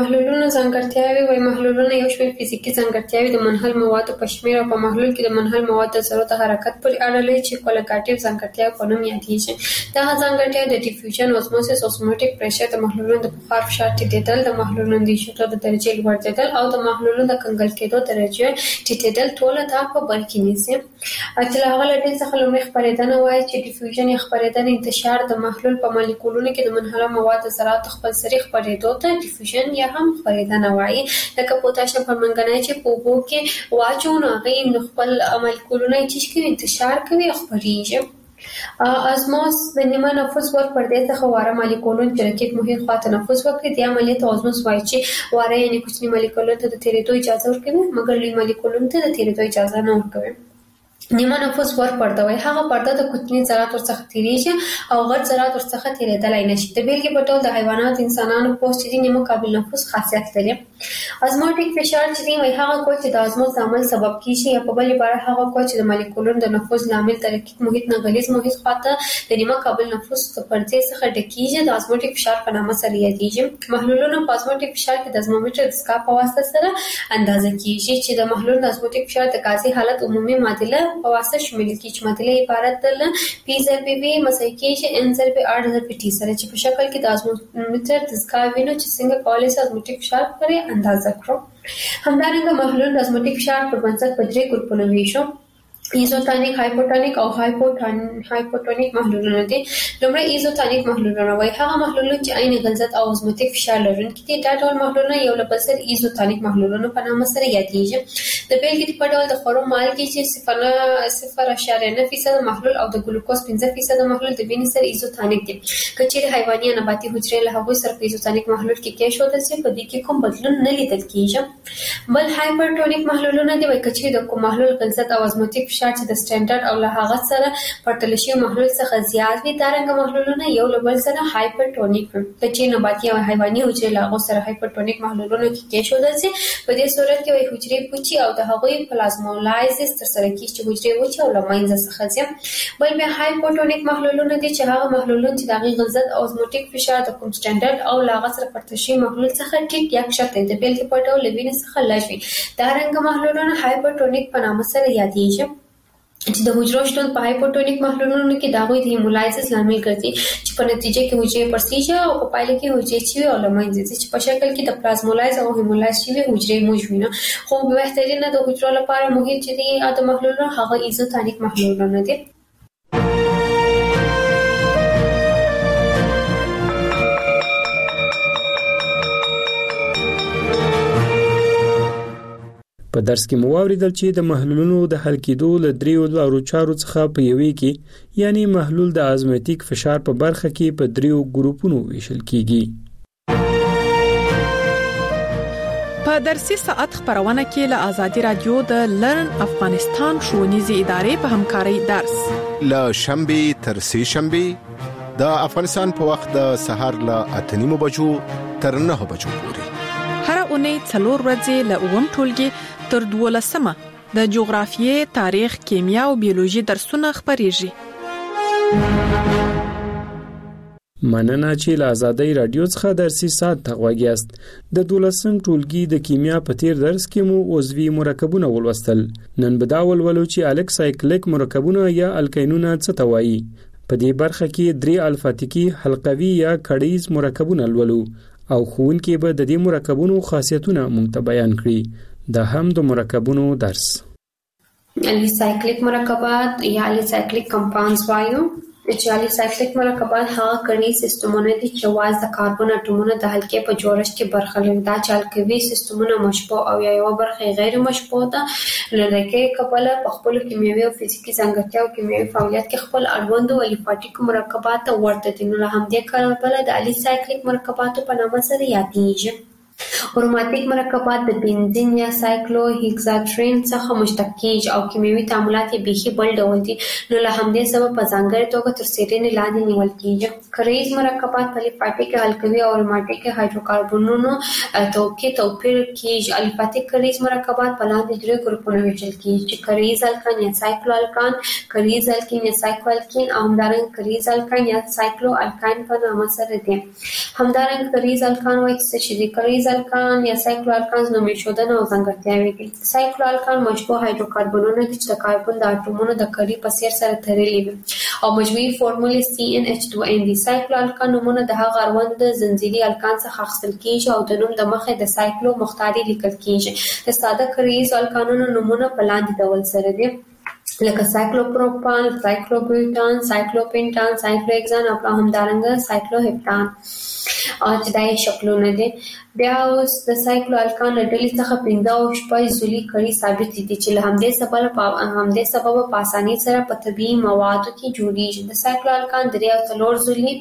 وایي محلولونه یو شمېر فزیکي ځانګړتیاوې د منحل موادو په شمېر او په محلول کې د منحل موادو د ذرو د حرکت پورې اړه لري چې کوالټیټیو ځانګړتیاوې په نوم یادېږي. دغه ځانګړتیاوې د ډیفیوژن، اوزموسیس، اوسموټیک پریشر، د محلولونو د بخار فشار ټیټېدل، د محلولونو د ایشېدو د درجې لوړېدل او د محلولونو د کنګل کېدو درجه ټیټېدل ټول دا په بر کې نیسي. چې له هغه له ډلې څخه لومړی خپرېدنه وایي چې ډیفیوژن یا خپرېدنه انتشار د محلول په مالیکولونو کې د منحله موادو ذرات خپل سری خپرېدو ته ډیفیوژن یا هم خپرېدنه وایي. لکه پوتاشیم پرمنګنایټ چې په اوبو کې واچو نو هغې خپل مالیکولونه چې کوي انتشار کوي او خپرېږي. ازموس د نیمه نفوس ور پردې څخه واره مالیکولون چې رقیب محیط خوا تنفس وکړي دې عملیې ته ازموس وایي چې واره یعنې کوچني مالیکولونو ته د تېرېدو اجازه ورکوي مګر لوی مالیکولونو ته د تېرېدو اجازه نه ورکوي. نیمه نفوس ور پرده وایي هغه پرده د کوچني ذرات ورڅخه تېرېږي او غټ ذرات ورڅخه تېرېدلی نشي. د بېلګې په ډول د حیواناتو، انسانانو پوست چې دی نیمه قابل نفوس خاصیت لري. ازموټیک فشار چې دی وایي هغه قوه چې د ازموس د عمل سبب کېږي یا په بل عبارت هغه قوه چې د مالیکولونو د نفوذ لامل د رقیق محیط نه غلیظ محیط خواته د نیمه قابل نفوس د پردې څخه ډکېږي د ازموټیک فشار په نامه سره یادېږي. محلولونه په ازموټیک فشار کې د ازمومیټر د سکاپ په واسطه سره اندازه کېږي چې د محلول د ازموټیک فشار د غازي حالت عمومي معادله په واسطه شامل کی چې معادله عبارت ده پی ضرب وی مساوي کېږي ان ضرب ار ضرب ټي سره چې په شکل کې د ازمومیټر د سکاپ وینو چې څنګه کولای شي ازموټیک فشار پرې اندازه کړو. همدارنګه محلول د ازموټیک فشار پر بنسټ په درې ګروپونو ویشو: ایزوتونیک، هایپوټونیک او هایپوټونیک محلولونه دي. لومړی ایزوتونیک محلولونه وایي هغه محلولونه چې عین غلظت او ازموټیک فشار لرونکي دي. دا ډول محلولونه یو له بل سره ایزوتونیک محلولونه په نامه سره یادېږي. د بېلګې په ډول د خورو مالګې چې 0.9% محلول او د ګلوکوز 5% محلول د وینې سره ایزوتونیک دي. که چېرې حیواني یا نباتي حجرې له هغوی سره په ایزوتونیک محلول کې کېښودل شي په دې کې کوم بدلون نه لیدل کېږي. بل هایپرټونیک محلولونه دي وایي که چېرې د کوم محلول غلظت او ازموټیک فشار چې د سټانډرډ او له هغه سره پرتله شوي محلول څخه زیات وي دارنګه محلولونه یو له بل سره هایپرټونیک وي. که چېرې نباتي او حیواني حجرې له هغو سره هایپرټونیک محلولونو کې کېښودل شي په دې صورت کې وایي حجرې پوچي او د هغوی پلازمولایزس ترسره کېږي چې حجرې وچې او له منځه څخه ځي. بل بیا هایپوټونیک محلولونه دي چې هغه محلولونه چې د هغې غلظت او ازموټیک فشار د کوم سټانډرډ او له هغه سره پرتله شوي محلول څخه ټیټ یا کښته د بېلګې په ډول له وینې څخه لږ وي. دارنګه محلولونه هایپرټونیک په نامه سره یادېږي چې د حجرو شتون په هایپوټونیک محلولونو کې د هغوی د هیمولایزس لامل ګرځي چې په نتیجه کې حجرې پړسېږي او په پایله کې حجرې چوي او له منځه ځي چې په شکل کې د پلازمولایز او هیمولایز شوي حجرې موږ وینو. خو بهترینه د حجرو لپاره محیط چې دی د محلولونو هغه ایزوتونیک محلولونه دي. په درس کې مو واوریدل چې د محلولونو د حل کېدو له دریو لارو چارو څخه په یوې کې یعنی محلول د ازموټیک فشار په برخه کې په دریو ګروپونو ویشل کیږي. په درسي ساعت خبرونه کې له آزادي رادیو د لرن افغانستان ښوونیزې ادارې په همکارۍ درس له شنبه تر سه شنبه د افغانستان په وخت د سهار له 8:30 بجو تر 9 بجو پورې هر اونۍ 4 ورځې له 9 ټولګي تر 12 د جغرافیې، تاریخ، کیمیا او بیولوژي درسونه خبريږي. مننه چې له آزادۍ رادیو څخه درسي ساعت ته غوږیاست. د 12 ټولګي د کیمیا په تیر درس کې مو عضوي مرکبونه ولوستل. نن به دا ولولو چې الکسایکلیک مرکبونه یا الکینونه څه ته وایي. په دې برخه کې 3 الفاتیکي حلقوي یا کړیز مرکبونه لولو او ښوونکي به د دې مرکبونو خاصیتونه مونږ ته بیان کړي. دا هم د مرکبونو درس. الیسایکلیک مرکبات یا الیسایکلیک کمپاونډز وایو. چې الیسایکلیک مرکبات هغه کړي سیستمونه دي چې واز د کاربن اټومونو د حلقې په جوړښت کې برخه لري. دا چې الکوي سیستمونه مشبوع او یا یو برخه غیر مشبوع ده، لکه کبله په خپل کیمیاوي او فزیکي ځانګړتیاو او کیمیاوي فعالیت کې خپل اړوند او الیفاټیک مرکبات ورته دي. نو هم دې کبله د الیسایکلیک مرکباتو په نامه سره یادېږي. اروماتیک مرکبات د بنزین یا سایکلو هیکزاترین څخه مشتق کیږي او کیمیاوي تعاملات یې بیخي بل ډول دي. نو له همدې سبب په ځانګړې توګه تر څېړنې لاندې نیول کیږي. کریز مرکبات په الیفاټیک الکوي او اروماتیک هایدروکاربنونو توپیر کیږي. الیفاټیک کریز مرکبات په لاندې درې ګروپونو ویشل کیږي چې کریز الکان یا سایکلو الکان، کریز الکین یا سایکلو الکین او همدارنګه کریز الکان یا سایکلو الکان په نامه سره دي. همدارنګه کریز الکان وایي چې د کریز الکان یا سایکلو الکانز نومې شودنه او ځانګړتیاوې دي. سایکلو الکان مشبوع هایدروکاربنونه دي چې د کاربن د اټومونو د کړي په څیر سره تړلي وي او مجموعي فورمولې CnH2n دي. سایکلو الکان نومونه د هغه اړوند د زنجیري الکان څخه اخیستل کیږي او د نوم د مخې د سایکلو مختاري لیکل کیږي. د ساده کریز الکانونو نومونه په لاندې ډول سره دي لکه سایکلوپروپان، سایکلوبیوټان، سایکلوپینټان، سایکلوهکسان او همدارنګه سایکلوهپتان او چې دا یې شکلونه دي. بیا اوس د سایکلو الکان له ډلې څخه 15 او 16 ځلې کړي ثابت دي چې له همدې سبب په اسانۍ سره په طبیعي موادو کې جوړیږي. د سایکلو الکان 3 او 4 ځلې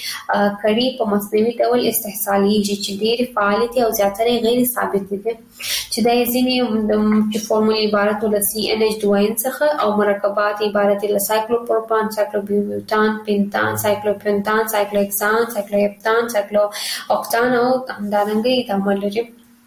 کړي په مصنوعي ډول استحصالیږي چې ډېرې فعالې دي او زیاتره غیر ثابت دي چې دا ځینې د فورمول عبارت له CnH2n څخه او مرکبات عبارت له سایکلوپروپان، سایکلوبیوټان، پینتان، سایکلوپینتان، سایکلوهکسان، سایکلوهپتان، سایکلوهوکتان او همدارنګه تعامل لري.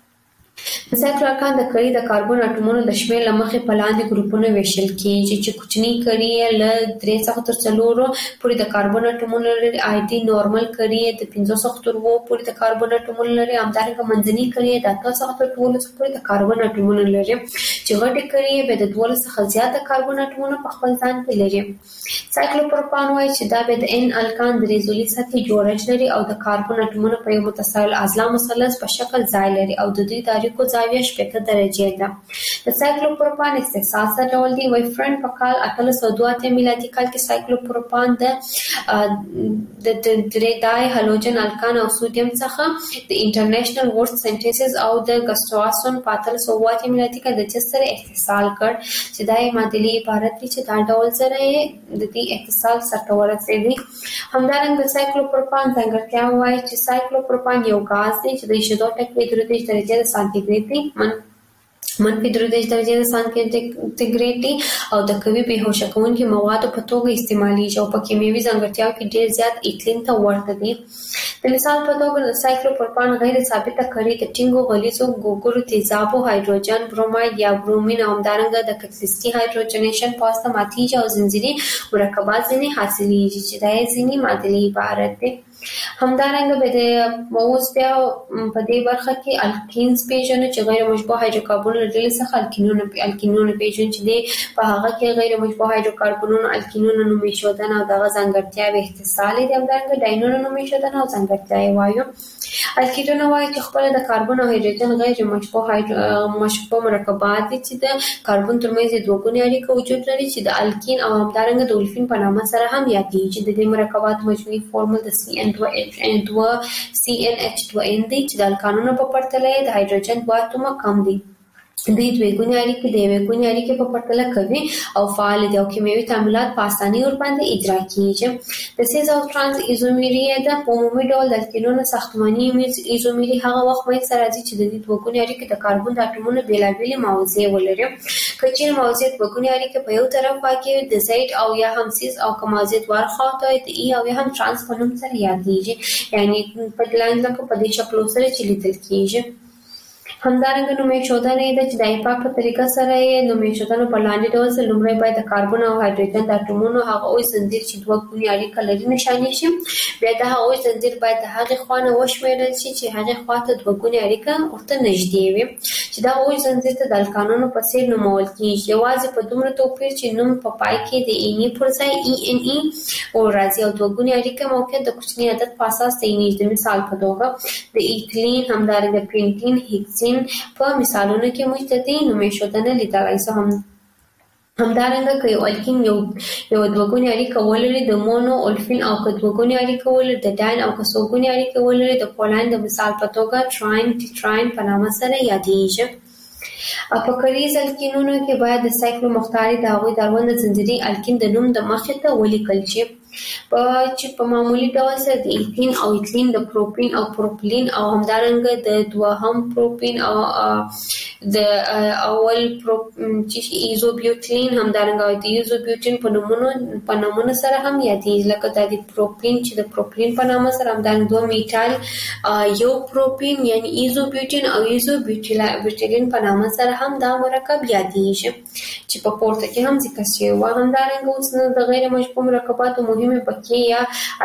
د سایکلو الکان د کړي د کاربن اټومونو د شمېر له مخې په لاندې ګروپونو ویشل کیږي چې کوچني کړي له 3 څخه تر 4 پورې د کاربن اټومونو لري. آیډي نورمال کړي د 15 څخه تر 20 پورې د کاربن اټومونو لري. همدارنګه منځني کړي د 8 څخه تر 12 پورې د کاربن اټومونو لري چې غټي کړي به د 12 څخه زیات کاربن اټومونو په خپل ځان کې لري. سایکلوپروپان وایي چې دا به د N الکان درې ځلې سطحي جوړښت لري او د کاربن اټومونو په یو متصل اضلاع مثلث په شکل ځای لري او د دوی تاریخو زاویه 80 درجې ده. د سایکلوپروپان استحساس دا ډول دی. وایفرن په کال 1882 میلادي کال کې سایکلوپروپان د دای هالوجن الکان او سودیم څخه د انټرنیشنل ورډ سنټیسز او د ګسټواسون په 1880 میلادي کې د جسر اتصال کړ چې دای معادلې عبارت دي چې دا ډول سره د دې اتصال سره ورسېږي. همدارنګه د سایکلوپروپان ځانګړتیا وایي چې سایکلوپروپان یو غاز دی چې د 2.3 درجې سانتیګریډ دی، منفي 3 درجې سانتیګریډ دی او د قوي بېهوشه کوونکي موادو په توګه استعمالیږي او په کیمیاوي ځانګړتیاو کې ډېر زیات ایتلین ته ورته دی. د مثال په توګه د سایکلوپروپان غیر ثابته کړي د ټینګو غلیظو ګوګړو تیزابو هایدروجن بروماید یا برومین او همدارنګه د کتلیستي هایدروجنیشن په واسطه ماتیږي او زنجیري مرکبات ځینې حاصلیږي چې دا ځینې معادلې عبارت دي. همدارنګه به د اوس بیا په دې برخه کې الکینز پیژنو چې غیر مشبوع هایدروکاربنونو ډلې څخه الکینونو پیژنو چې په هغه کې غیر مشبوع هایدروکاربنونو الکینونو نومې شودنه او دغه ځانګړتیاوې اتصالي دي. همدارنګه ډاینونو نومې شودنه او ځانګړتیاوې وایو. الکینونه وایي چې خپل د کاربن او هایدروجن غیر مشبوع مرکبات دي چې د کاربن ترمنځ دوه ګونې اړیکه وجود لري چې د الکین او همدارنګه د اولفین په نامه سره هم یادېږي. د دې مرکبات مجموعي فورمول د CnH2n دی چې د الکانونو په پرتله د هایدروجن 2 اتومه کم دي. دوی دوه ګونې اړیکې د یوې ګونې اړیکې په پرتله کوي او فعال دي او کیمیاوي تعاملات په اسانۍ ورباندې اجرا کیږي. د سیز او ترانس ایزومری د عمومي ډول د الکینونو ساختماني ایزومری هغه وخت منځته راځي چې د دې دوه ګونې اړیکې د کاربن د اټومونو بیلابېلې موضوع ولري. که چیرې موضوع دوه ګونې اړیکې په یو طرف واقع وي د زید او یا هم سیز او که موضوع دواړه خواته وي د ای او یا هم ترانس په نوم سره یادېږي، یعنې په لاندې لکه په دې شکلو سره چې لیدل کیږي. همدارنګه نومې شودنه د چې د ایپاک په طریقه سره نو مې شودنه په لاندې ډول سره لومړی باید د کاربن او هایدروجن د اټومونو هغه اوس زنجیر چې دوه ګونی اړیکه لري نشانه شي بیا د هغه اوس زنجیر باید د هغه خوانه وشمیرل شي چې هغه خواته دوه ګونی اړیکه ورته نږدې وي چې دا اوس زنجیر ته د الکانونو په څیر نومول کیږي یوازې په دومره توپیر چې نوم په پای کې د ای پر ځای ای او راځي او دوه ګونی اړیکه موقعیت د کوچنی عدد په اساس تعینېږي د مثال په توګه د ایتلین همدارنګه پینټین هیکسین په مثالونو کې موږ ته د نومې شودنه لیدلای شو همدارنګه که یو الکین یو دوه-ګونې اړیکه ولري د مونو اولفین او که دوه-ګونې اړیکه ولري د ډاین او که څو-ګونې اړیکه ولري د پولین د مثال په توګه تراین ټیټراین په نامه سره یادېږي. په کلیز الکینونو کې باید د سایکلو مختاري د هغوی د اړوند زنجیري الکین د نوم د مخې ته ولیکل شي چې په معمولی ډول سره د ایتین او ایتلین د پروپین او پروپلین او همدارنګه د دوهم پروپین او د اول چې ایزوبیوټین همدارنګه د ایزوبیوټین په نومونو سره هم یادېږي لکه د پروپین چې د پروپلین په نامه سره همدارنګه دوه میټال یو پروپین یعنی ایزوبیوټین او ایزوبیوټیلین په نامه سره هم دا مرکب یادېږي چې په پورته کې هم ذکر شوی و. همدارنګه اوس د غیر مشبوع مرکباتو مهمه بقیه یا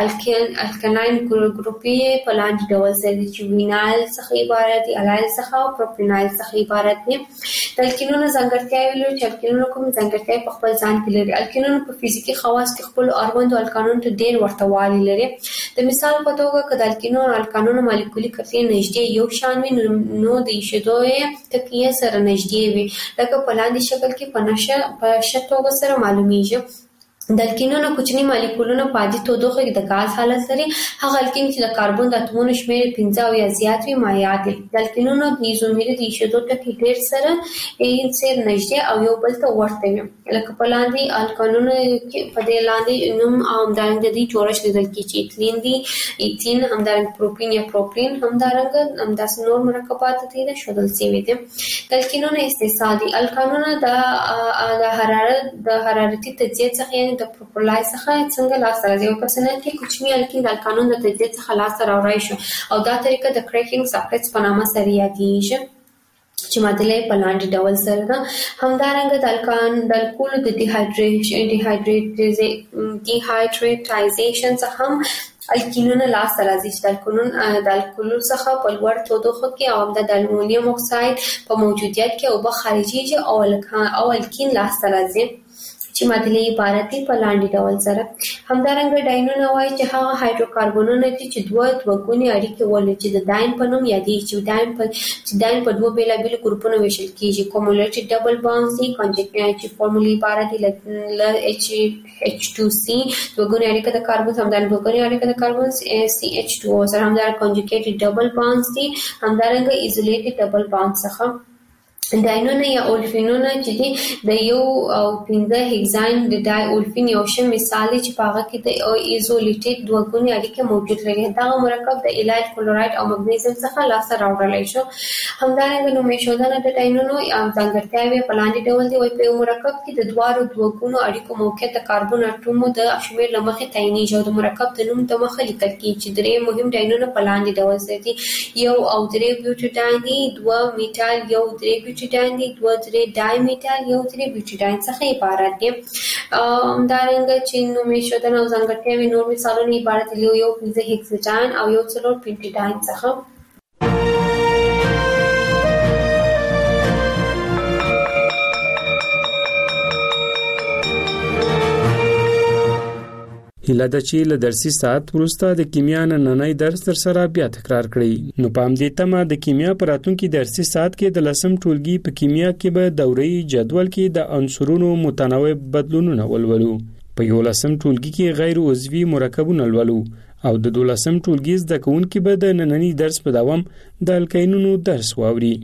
الکلاین ګروپي په لاندې ډول سره دي چې وینایل څخه عبارت دي الایل څخه او پروپینایل څخه عبارت دي. د الکینونو ځانګړتیاوې لري چې الکینونو کوم ځانګړتیاوې په خپل ځان کې لري. الکینونو په فزیکي خواص کې خپل اړوندو الکانونو ته ډېر ورته والی لري. د مثال په توګه که د الکانونو مالیکولي کتلې نږدې یو شان وي نو د ایشېدو تکیه سره نږدې وي لکه په لاندې شکل کې په ښه توګه سره معلومیږي. د الکینونو کوچني مالیکولونه په عادي تودوخه کې د غاز حالت لري. هغه الکین چې د کاربن د اتومونو شمېر 15 او یا زیات وي مایع دي. د الکینونو د ایزومري د ایشېدو ټکي ډېر سره سره نږدې او یو بل ته ورته وي لکه په لاندې الکانونو کې په دې لاندې نوم او همدارنګه د جوړښت لیدل کېږي چې ایتلین دي ایتین همدارنګه پروپین یا پروپلین همدارنګه همداسې نور مرکبات دي د ښودل شوي دي. د الکینونو استحصال دي. الکانونه د حرارتي تجزیه څخه د پروپلای څخه څنګه لاسته راځي او پرسنل کې کوچني الکین د الکانون د تجزیه څخه لاسته راوړی شو او دا طریقه د کریکینګ ساکټس په نامه سره یادېږي چې معادله په لاندې ډول سره ده. همدارنګه د الکولو د ډیهایډریټایزیشن څخه هم الکینونه لاسته راځي چې د الکولو څخه په لوړ تودوخه کې او د المونیم اکساید په موجودیت کې اوبه خارجيږي او الکین لاسته راځي چې معادله عبارت دي په لاندې ډول سره. همدارنګه ډاینونه وایي چې هغه هایدروکاربنونه دي چې دوه-ګونې اړیکې ولري چې د داین په نوم یادېږي چې داین په دوه بیلابیلو ګروپونو ویشل کېږي. کومولټیو ډبل بانډز دي چې فورمولي عبارت دي ل H2C دوه-ګونې اړیکه د کاربن همدارنګه دوه-ګونې اړیکه د کاربن CH2O سره همدارنګه کنجوګیټډ ډبل بانډز دي همدارنګه ایزولیټډ ډبل بانډ څخه. ډاینونه یا اولفینونه چې دي د یو او 15 هیگزاین د ډای اولفین یو شه مثال دی چې په هغه کې د ایزولیټډ دوه-ګونې اړیکه موجود لري. دا مرکب د الایل کلورایډ او مګنیزیم څخه لاسته راوړل شو. همدارنګه نومې شودنه د ډاینونو یا ځانګړتیاوې په لاندې ډول دي. په یو مرکب کې د دوه-ګونو اړیکو موقعیت د کاربن اټومو د شمېر له مخې تعینېږي او د مرکب د نوم د مخه لیکل کېږي چې درې مهم ډاینونه په لاندې ډول سره دي. یو او درې بیوټیډاین دي، دوه میټال یو درې بیوټیډاین دي، دوه-درې ډای میټال یو درې بیوټیډاین څخه عبارت دي. همدارنګه چې نومې شودنه او ځانګړتیاوې نور مثالونه عبارت دي یو 15 هیکساډاین او یو 4 پینټیډاین څخه. هیله ده چې له درسي ساعت وروسته د کیمیا نننۍ درس در سره بیا تکرار کړئ. نو په همدې تمه د کیمیا په راتلونکي درسي ساعت کې د 10م ټولګي په کیمیا کې به دوري جدول کې د عنصرونو متنوع بدلونونه ولولو. په 11م ټولګي کې غیر عضوي مرکبونه ولولو او د 12م ټولګي زده کوونکي به د نننۍ درس په دوام د الکینونو درس واوري.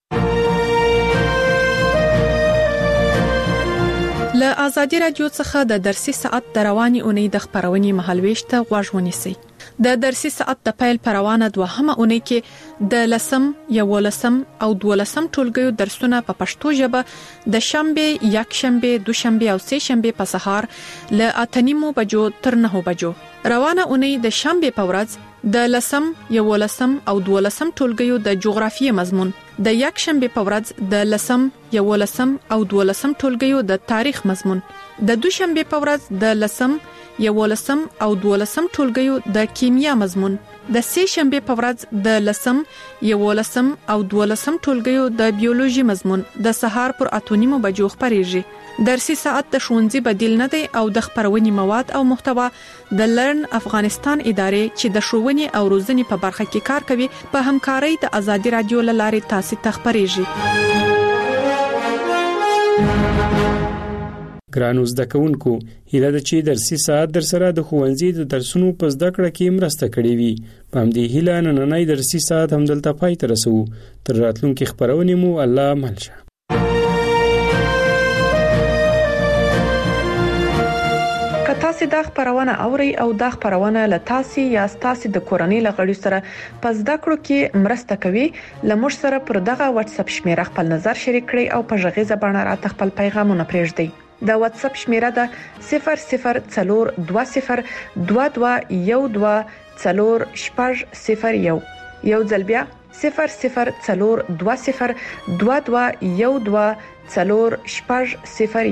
له آزادي رادیو څخه د درسي ساعت د رواني اونۍ د خبرونې مهالويش ته غوږ ونیسئ. د درسي ساعت د پیل پروانه دوهمه اونۍ کې د 10م، 11م او 12م ټولګیو درسونه په پښتو ژبه د شنبه، یکشنبه، دوشنبه او سه شنبه په سهار له 8:30 بجو تر 9 بجو. روانه اونۍ د شنبه په ورځ د 10م، 11م او 12م ټولګیو د جغرافیې مضمون د یک شنبه په ورځ د لسم، یولسم او دولسم ټولګیو د تاریخ مضمون، د دوشنبه په ورځ د لسم، یولسم او دولسم ټولګیو د کیمیا مضمون، د سه شنبه په ورځ د لسم، یولسم او دولسم ټولګیو د بیولوژي مضمون د سهار پر 8:30 بجو خبريږي. درسي ساعت د ښوونځي بدیل نه دی او د خبرونې مواد او محتوا د لرن افغانستان ادارې چې د ښوونې او روزنې په برخه کې کار کوي په همکارۍ د ازادي رادیو لارې تاسو ته خبريږي. ګرانو زده کوونکو، هیله ده چې درسي ساعت در سره د ښوونځي د درسونو په زده کړه کې مرسته کړې وي. په همدې هیله نننۍ درسي ساعت هم دلته پای ته رسو. تر راتلونکي خبرونې مو الله ملشه. تاسو د خبرونه اوري او د خبرونه له تاسو یا تاسو د کورنۍ لغړي سره پس د کړو کې مرسته کوي. لمر سره پر دغه واتس اپ شمیره خپل نظر شریک کړئ او په ژغه باندې راته خپل پیغامونه پرېږدئ. د واتس اپ شمیره ده 0042121240 یو ځل بیا 0042121240